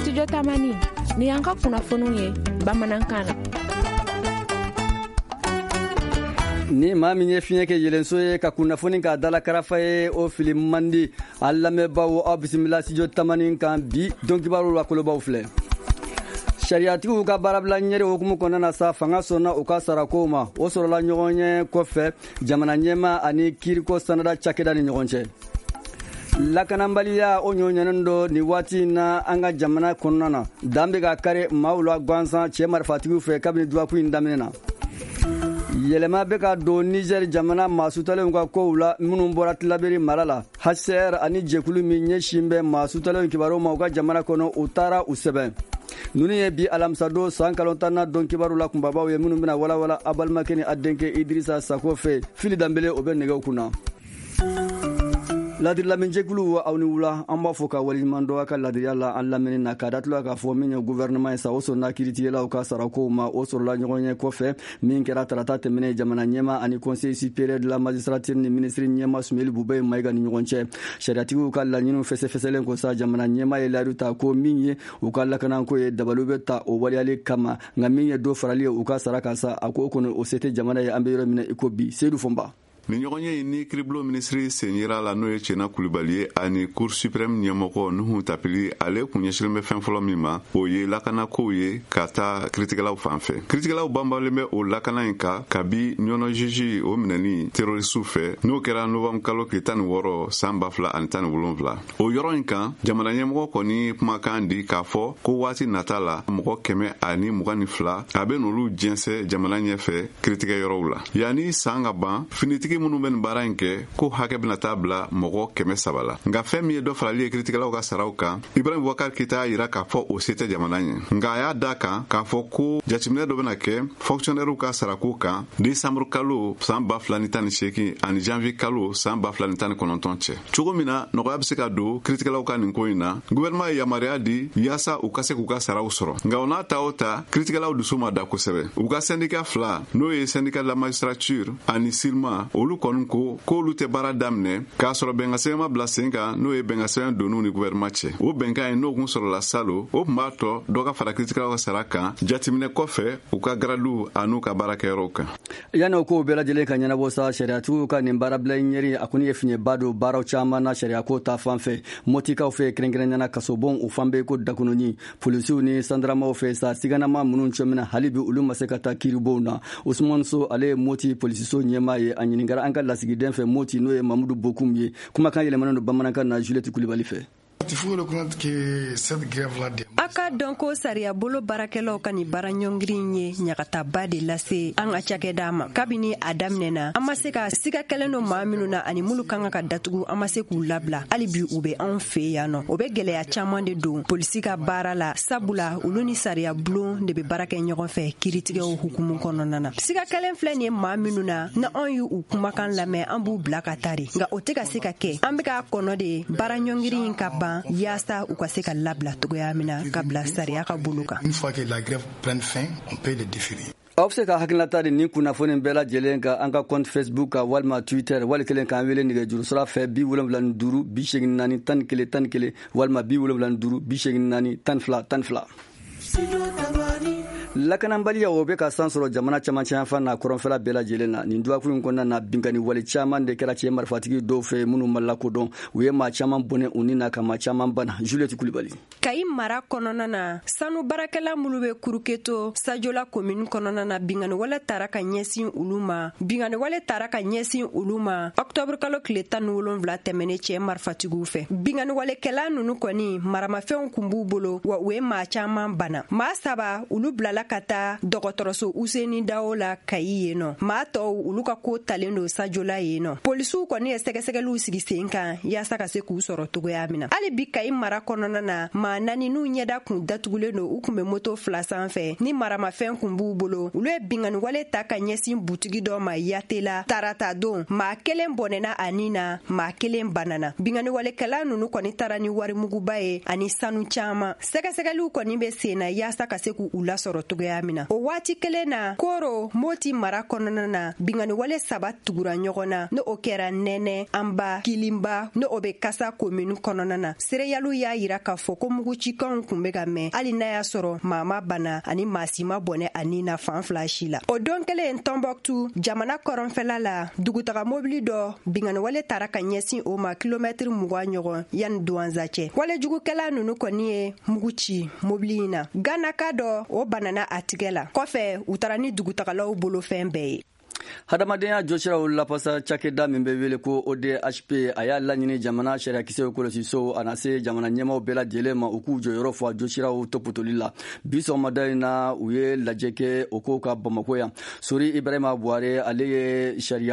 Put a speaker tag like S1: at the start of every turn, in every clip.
S1: studio tamani ni yanka kunnafoniw ye bamanankan na.
S2: ni maa min ye fiɲɛ kɛ yelenso ye ka kunnafoni k'a dala karafa ye o fili mandi a lamɛnbaw aw bisimila studio tamani kan bi dɔnkibaru la kolobaw filɛ. Sariyatigiw ka baarabila ɲɛri hukumu kɔnɔna na sa fanga sɔnna u ka sarakow ma o sɔrɔla ɲɔgɔn ye kɔfɛ jamana ɲɛma ani kiiriko sanada cakɛda ni ɲɔgɔn cɛ. Lakanabaliya o ɲɔɲɛnen do ni waati na an ka jamana kɔnɔna na dan bɛ ka kari maaw la gansan cɛ marifatigiw fɛ kabini duwaku in daminɛ na. Yɛlɛma bɛ ka don Niger jamana maasutalenw ka kow la minnu bɔra Tilaberi mara la. HCR ani jɛkulu min ɲɛsin bɛ maasutalenw kibaruw ma u ka jamana kɔnɔ u taara u sɛbɛn. Nunu ye bi alamisado san kalon tanna dɔn kibaru la kunbabaw ye minnu bɛna walawala a balimakɛ ni a denkɛ Idrissa Sako fɛ Fili Danbele o bɛ nɛgɛw kunna. Ladiri lamɛnjɛkulu aw ni wula an b'a fɔ ka waliɲuman dɔ a ka ladiriya la an lamɛnni na k'a datula k'a fɔ min ye gouvernement ye sa o sɔnna kiiritigɛlaw ka sarakow ma o sɔrɔla ɲɔgɔn ye kɔfɛ min kɛra tarata tɛmɛnen jamana ɲɛma ani conseil supérieur de la magistrature ni ministre ɲɛma Sumeli Bube Mayiga ni ɲɔgɔn cɛ. Sariyatigiw ka laɲiniw fɛsɛfɛsɛlen ko sa jamana ɲɛma ye layidu ta ko min ye u ka lakanako ye dabaliw bɛ ta o waliyali kama nka min ye dɔ farali ye u ka sara kan sa a ko o kɔni o se tɛ jamana ye an bɛ yɔrɔ minɛ i ko bi Seydou Fonba.
S3: Ni ɲɔgɔn ye ni kiribulon minisiri senyira la n'o ye Cɛna Kulibali ye ani Cour suprême ɲɛmɔgɔ Nuhu Tapili ale kun ɲɛsilen bɛ fɛn fɔlɔ min ma o ye lakanakow ye ka taa kiritigɛlaw fan fɛ. Kiritigɛlaw banbalen bɛ o lakana in kan kabi ɲɔnɔ juge o minɛni terrorisiw fɛ n'o kɛra novembre kalo tile 16 san 2017. O yɔrɔ in kan jamana ɲɛmɔgɔ kɔni kumakan di k'a fɔ ko waati nata la mɔgɔ 122 a bɛ n'olu jɛnsɛ jamana ɲɛfɛ kiritigɛ yɔrɔw la. Yani san ka ban finitigi minnu bɛ nin baara in kɛ ko hakɛ bɛna taa bila mɔgɔ 300 la. Nka fɛn min ye dɔ farali ye kiritigɛlaw ka saraw kan Ibrahim Boubacar Keita y'a yira k'a fɔ o se tɛ jamana ye. Nka a y'a da kan k'a fɔ ko jateminɛ dɔ bɛna kɛ fonctionnaires ka sarako kan décembre kalo san 2018 ani janvier kalo san 2019 cɛ. Cogo min na nɔgɔya bɛ se ka don kiritigɛlaw ka nin ko in na gouvernement ye yamaruya di yaasa u ka se k'u ka saraw sɔrɔ. Nka o n'a ta o ta kiritigɛlaw dusu ma da kosɛbɛ. U ka syndicat 2 n'o ye syndicat de la magistrature ani Silma olu kɔni ko k'olu tɛ baara daminɛ k'a sɔrɔ bɛnkansɛbɛn ma bila sen kan n'o ye bɛnkansɛbɛn donn'u ni gouvernement cɛ. O bɛnkan ye n'o kun sɔrɔla salo o tun b'a tɔ dɔ ka fara kiritigɛlaw ka sara kan jateminɛ kɔfɛ u ka gradu a n'u ka baarakɛyɔrɔw kan.
S2: Yani o kow bɛɛ lajɛlen ka ɲɛnabɔ sa sariyatigiw ka nin baarabila ɲɛri a kɔni ye fiɲɛba don baaraw caman na sariyako ta fan fɛ motikaw fɛ kɛrɛnkɛrɛnnena kasobon u fan bɛ ko dakununi polisiw ni sandaramaw fɛ sa siganama minnu cɔmina hali bi olu ma se ka taa kiiribonw na. Usman So ale ye moti polisiso ɲɛma ye a ɲininkara an ka lasigiden fɛ moti n'o ye Mamudu Bokum ye kumakan yɛlɛmanen don bamanankan na Juliette Kulibali fɛ.
S4: A ka dɔn ko sariya bolo baarakɛlaw ka nin baara ɲɔngiri ye ɲagataba de lase an ka cakɛda ma kabini a daminɛna an ma se ka siga kɛlen do maa minnu na ani mulu kan ka datugu an ma se k'u labila hali bi u bɛ anw fɛ yan nɔ o bɛ gɛlɛya caman de don polisi ka baara la sabula olu ni sariya bulon de bɛ baara kɛ ɲɔgɔn fɛ kiiritigɛw hukumu kɔnɔna na siga kɛlen filɛ nin ye maa minnu na na anw y'u kumakan lamɛn an b'u bila ka taa de nka o tɛ ka se ka kɛ an bɛ k'a kɔnɔ de baara ɲɔngiri in ka ban yaasa u ka se ka labila togoya min na ka bila sariya ka bolo kan.
S2: Aw bɛ se ka hakilinata di nin kunnafoni bɛɛ lajɛlen kan an ka compte Facebook kan walima Twitter wali kelen k'an wele nɛgɛjuru sira fɛ 75 84 11 11 walima 75 84 12 12. Lakanabaliya o bɛ ka san sɔrɔ jamana camancɛ fan na kɔrɔnfɛla bɛɛ lajɛlen na nin duwafu in kɔnɔna na binkani wale caman de kɛra cɛ marifatigi dɔw fɛ minnu ma lakodɔn u ye maa caman bɔnɛ u ni na ka maa caman bana. Juliette Kulibali.
S4: Kayi mara kɔnɔna na sanu barakɛla minnu bɛ Kuruketo Sajola commune kɔnɔna na binkani wale taara ka ɲɛsin olu ma octobre kalo tile 17 tɛmɛnen cɛ marifatigiw fɛ. Binkani walekɛla ninnu kɔni maramafɛnw kun b'u bolo wa u ye maa caman bana. Maa 3 olu bilala ka taa dɔgɔtɔrɔso Useni Dawo la Kayi yen nɔ. Maa tɔw olu ka ko talen do Sajola yen nɔ. Polisiw kɔni ye sɛgɛsɛgɛliw sigi sen kan yaasa ka se k'u sɔrɔ togoya min na. Hali bi Kayi mara kɔnɔna na maa 4 n'u ɲɛda kun datugulen do u kun bɛ moto 2 sanfɛ ni maramafɛn kun b'u bolo olu ye binkani wale ta ka ɲɛsin butigi dɔ ma Yatela tarata don maa 1 bɔnɛna a nin na maa 1 banana. Binkani walekɛla ninnu kɔni taara ni warimuguba ye ani sanu caman. Sɛgɛsɛgɛliw kɔni bɛ sen na yaasa ka se k'u lasɔrɔ cogoya min na o waati kelen na koro Moti mara kɔnɔna na bingani wale saba tugura ɲɔgɔn na no o kɛra Nɛnɛ, Anba, Kilimba no o be Kasa komini kɔnɔna na. Sereyalu y'a yira k'a fɔ ko mugucikanw kun bɛ ka mɛn hali n'a y'a sɔrɔ maa ma bana ani maa si ma bɔnɛ ani na fan fila si la. O don kelen Tɔnbɔkutu jamana kɔrɔnfɛla la dugutaga mobili dɔ bingani wale tara ka ɲɛsin o ma kilomɛtiri 20 ɲɔgɔn yani Duwanza cɛ. Wale jugukɛla nunu kɔni ye mugu ci mobili in na. Ganaka dɔ o banana a tigɛ la. Kɔfɛ u tara ni dugutagalaw bolo fɛn bɛɛ ye.
S2: Hadamadenya jɔsiraw lapasa cakɛda min bɛ wele ko ODHP a y'a laɲini jamana sariyakisɛw kɔlɔsiso a na se jamana ɲɛmaw bɛɛ lajɛlen ma u k'u jɔyɔrɔ fɔ a jɔsiraw tɔpɔtɔli la. Bi sɔgɔmada in na u ye lajɛ kɛ o ko ka Bamako yan. Sori Ibrahima Buhare ale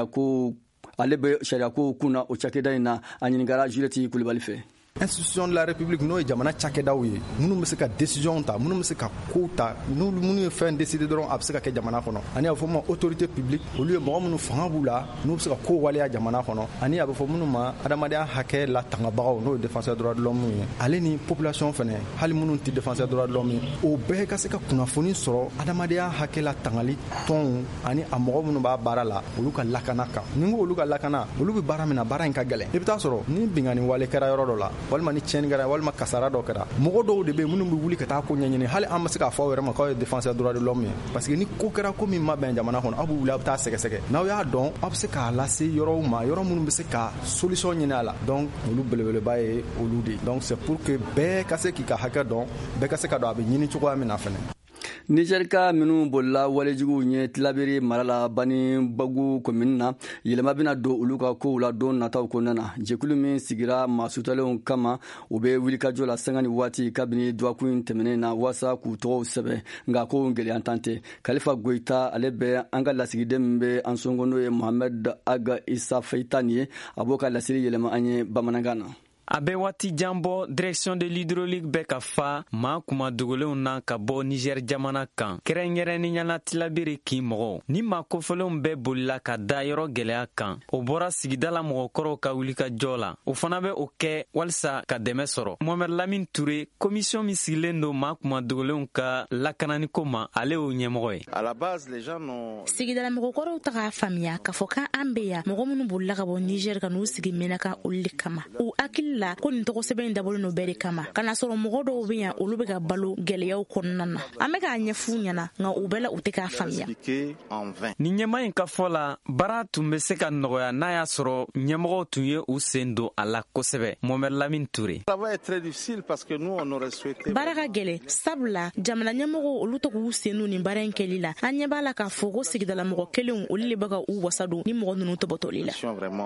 S2: bɛ sariyako kunna o cakɛda in na a ɲininkara Juliette Kulibali fɛ.
S5: Institution de la République n'o ye jamana cakɛdaw ye minnu bɛ se ka décision ta minnu bɛ se ka ko ta minnu ye fɛn décider dɔrɔn a bɛ se ka kɛ jamana kɔnɔ ani a bɛ fɔ ma autorité publique olu ye mɔgɔ minnu fanga b'u la n'u bɛ se ka ko waleya jamana kɔnɔ ani a bɛ fɔ minnu ma adamadenya hakɛ latangabagaw n'o ye défenseur droit de l'homme ye ale ni population fɛnɛ hali minnu tɛ défenseur droit de l'homme ye o bɛɛ ka se ka kunnafoni sɔrɔ adamadenya hakɛ la tangali tɔnw ani a mɔgɔ minnu b'a baara la olu ka lakana kan ni ko olu ka lakana olu bɛ baara min na baara in ka gɛlɛn i bɛ taa sɔrɔ ni bingani wale kɛra yɔrɔ dɔ la walima ni tiɲɛni kɛra walima kasara dɔ kɛra mɔgɔ dɔw de bɛ minnu bɛ wuli ka taa ko ɲɛɲini hali an ma se k'a fɔ aw yɛrɛ ma k'aw ye défenseur droit de l'homme ye parce que ni ko kɛra ko min ma bɛn jamana kɔnɔ aw bɛ wuli aw bɛ taa sɛgɛsɛgɛ n'aw y'a dɔn aw bɛ se k'a lase yɔrɔw ma yɔrɔ minnu bɛ se ka solution ɲini a la donc olu belebeleba ye olu de donc c'est pour que bɛɛ ka se k'i ka hakɛ dɔn bɛɛ ka se ka dɔn a bɛ ɲini cogoya min na fɛnɛ.
S2: Niger ka minnu bolila walejuguw ɲɛ tilaberi mara la Bani Bagu komini na yɛlɛma bɛna don olu ka kow la don nataw kɔnɔna na. Jɛkulu min sigira maa sutalenw kama u bɛ wulikajɔ la sanga ni waati kabini duwakun tɛmɛnen na walasa k'u tɔgɔw sɛbɛn nka ko gɛlɛyantan tɛ. Kalifa Goyita ale bɛ an ka lasigiden min bɛ an sɔngɔ n'o ye Mohamed Aga Isa Fayita nin ye a b'o ka lasiri yɛlɛma an ye bamanankan na.
S6: A bɛ waati jan bɔ direction de l'hydraulique bɛ ka fa maa kuma dogolenw na ka bɔ Niger jamana kan kɛrɛnkɛrɛnniyala tilabere kin mɔgɔw ni maa kofɔlenw bɛɛ bolila ka da yɔrɔ gɛlɛya kan o bɔra sigidala mɔgɔkɔrɔw ka wulikajɔ la o fana bɛ o kɛ walisa ka dɛmɛ sɔrɔ. Mohamed Lamine Touré commission min sigilen don maa kuma dogolenw ka lakananiko ma ale y'o ɲɛmɔgɔ ye.
S7: Sigidala mɔgɔkɔrɔw ta k'a faamuya k'a fɔ k'an bɛ yan mɔgɔ minnu bolila ka bɔ Niger ka n'u sigi Menaka olu de kama u hakili la ko nin tɔgɔ sɛbɛn dabɔlen no bɛɛ de kama kana sɔrɔ mɔgɔ dɔw bɛ yan olu bɛ ka balo gɛlɛyaw kɔnɔna na an bɛ k'a ɲɛfu ɲɛna nka u bɛɛ la u tɛ k'a faamuya.
S6: Ni ɲɛma in ka fɔ la baara tun bɛ se ka nɔgɔya n'a y'a sɔrɔ ɲɛmɔgɔw tun ye u sen don a la kosɛbɛ. Mohamed Lamine Touré baara ka gɛlɛn sabula jamana ɲɛmɔgɔw olu tɛ k'u sen don nin baara in kɛli la an ɲɛ b'a la k'a fɔ ko sigidala mɔgɔ kelenw olu de bɛ ka u wasa don ni mɔgɔ ninnu tɔbɔtɔli la.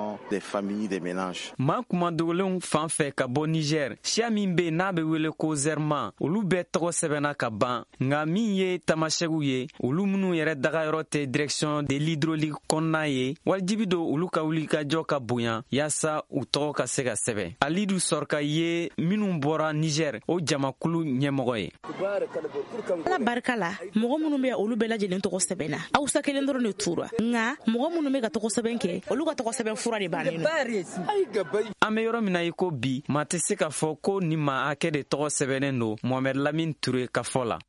S6: maa kuma dogolenw fan fɛ ka bɔ Niger siya min bɛ n'a bɛ wele ko Zerma olu bɛɛ tɔgɔ sɛbɛnna ka ban nka min ye tamasɛkiw ye olu minnu yɛrɛ dagayɔrɔ tɛ direction de l'hydraulique kɔnɔna ye wajibi don olu ka wulikajɔ ka bonya yaasa u tɔgɔ ka se ka sɛbɛn. Alidu Sɔrka ye minnu bɔra Niger o jamakulu ɲɛmɔgɔ ye.
S7: Ala barika la mɔgɔ minnu bɛ olu bɛɛ lajɛlen tɔgɔ sɛbɛnna Hausa kelen dɔrɔn de tura nka mɔgɔ minnu bɛ ka tɔgɔ sɛbɛn kɛ olu ka tɔgɔ sɛbɛn fura de bannen don.
S6: An bɛ yɔrɔ min na i ko bi maa tɛ se k'a fɔ ko nin maa hakɛ de tɔgɔ sɛbɛnnen don Mohamed Lamine Touré ka fɔ la.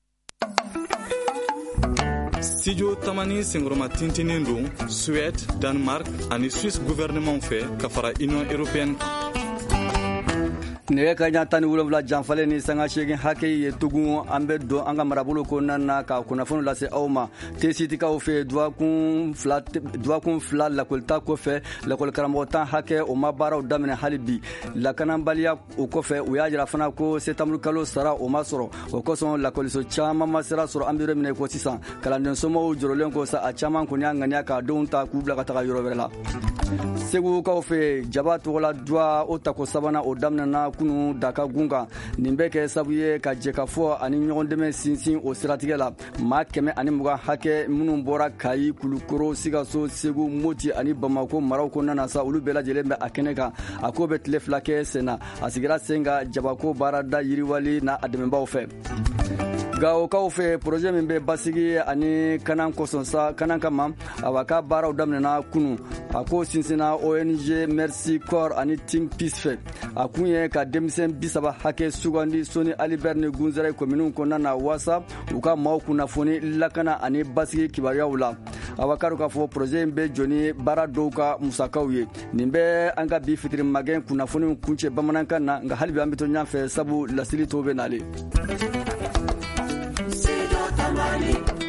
S8: Studio Tamani senkɔrɔma tintinin don Suède, Danemark ani Suisse gouvernement fɛ ka fara Union européenne kan.
S2: nɛgɛ ka ɲa 17 janfalen ni sanga 8 hakɛ ye tugun an bɛ don an ka marabolo kɔnɔna na ka kunnafoni lase aw ma tesitikaw fɛ duwakun fila lakolita kɔfɛ lakɔlikaramɔgɔ 10 hakɛ o ma baaraw daminɛ hali bi lakanabaliya o kɔfɛ u y'a jira fana ko septembre kalo sara o ma sɔrɔ o kosɔn lakɔliso caman ma sera sɔrɔ an bɛ yɔrɔ minɛ ko sisan kalanden somɔgɔw jɔrɔlen ko sa a caman kɔni y'a ŋaniya k'a denw ta k'u bila ka taga yɔrɔ wɛrɛ la. Segukaw fɛ jaba tɔgɔla duwa o tako sabanan o daminɛna kunu daka gun kan nin bɛ kɛ sabu ye ka jɛ ka fɔ ani ɲɔgɔn dɛmɛ sinsin o siratigɛ la maa 120 hakɛ minnu bɔra Kayi, Kulukoro, Sikaso, Segu, Moti ani Bamako maraw kɔnɔna na sa olu bɛɛ lajɛlen bɛ a kɛnɛ kan a ko bɛ tile 2 kɛ sen na a sigira sen kan jabako baarada yiriwali n'a a dɛmɛbaw fɛ. gawokaw fɛ projet min bɛ basigi ani kanan kosɔn sa kanan kama awa ka baaraw daminɛna kunu a ko sinsina ONG Merci Corps ani Think Peace fɛ a kun ye ka denmisɛn 30 hakɛ sugandi Soni Alibert ni Gunzɛrɛ kominiw kɔnɔna na wasa u ka maaw kunnafoni lakana ani basigi kibaruyaw la awa karu k'a fɔ projet in bɛ jɔni baara dɔw ka musakaw ye nin bɛ an ka bi fitiri magɛn kunnafoniw kuncɛ bamanankan na nka hali bi an bɛ to ɲɔgɔn fɛ sabu lasili to bɛ nale.